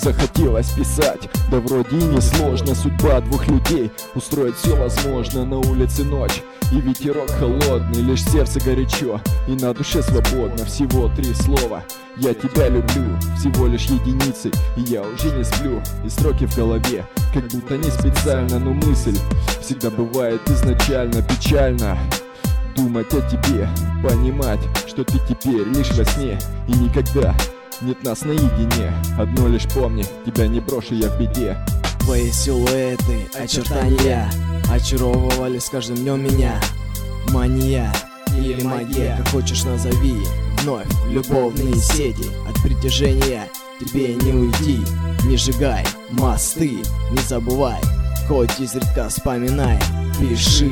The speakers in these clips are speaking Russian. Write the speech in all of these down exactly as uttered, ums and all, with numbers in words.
захотелось писать. Да вроде и не сложно, судьба двух людей устроить все возможно. На улице ночь и ветерок холодный, лишь сердце горячо и на душе свободно. Всего три слова: я тебя люблю, всего лишь единицы, и я уже не сплю. И строки в голове, как будто не специально, но мысль всегда бывает изначально печально. Думать о тебе, понимать, что ты теперь лишь во сне, и никогда нет нас наедине. Одно лишь помни, тебя не брошу я в беде. Твои силуэты, очертания очаровывали с каждым днем меня. Мания или магия, как хочешь назови. Вновь любовные сети, от притяжения тебе не уйти. Не сжигай мосты, не забывай, хоть изредка вспоминай, пиши.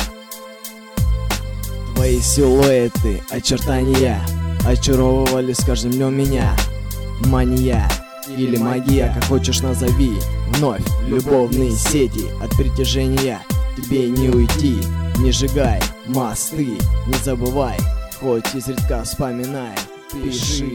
Твои силуэты, очертания очаровывали с каждым днем меня. Мания или магия, как хочешь назови. Вновь любовные сети, от притяжения тебе не уйти. Не сжигай мосты, не забывай, хоть изредка вспоминай, пиши.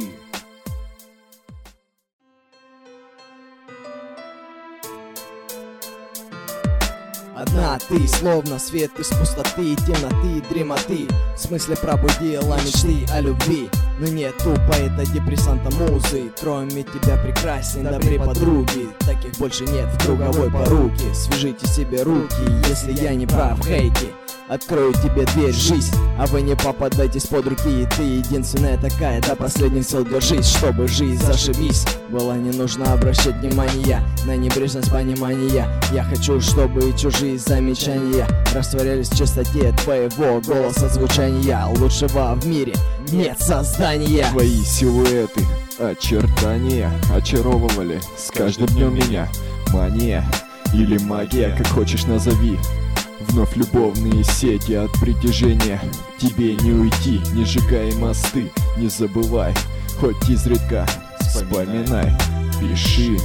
Одна ты, словно свет из пустоты, темноты, дремоты. В смысле пробудила мечты о любви. Но нету поэта-депрессанта музы, кроме тебя прекрасен, добрей подруги. Таких больше нет в круговой поруке. Свяжите себе руки, если я не прав, хейки. Открою тебе дверь в жизнь, а вы не попадайтесь под руки. И ты единственная такая, до последних сил держись, чтобы жизнь, зашибись. Было не нужно обращать внимание на небрежность понимания. Я хочу, чтобы чужие замечания растворялись в чистоте твоего голоса звучания. Лучшего в мире нет создания. Твои силуэты, очертания очаровывали с каждым днем меня. Мания или магия, как хочешь назови. Вновь любовные сети, от притяжения тебе не уйти. Не сжигай мосты, не забывай, хоть изредка вспоминай, пиши.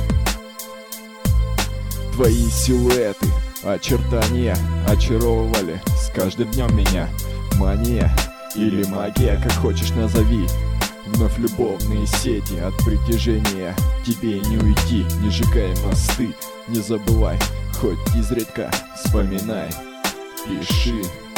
Твои силуэты, очертания очаровывали с каждым днем меня. Мания или магия, как хочешь назови. Вновь любовные сети, от притяжения тебе не уйти. Не сжигай мосты, не забывай, хоть изредка вспоминай, пиши.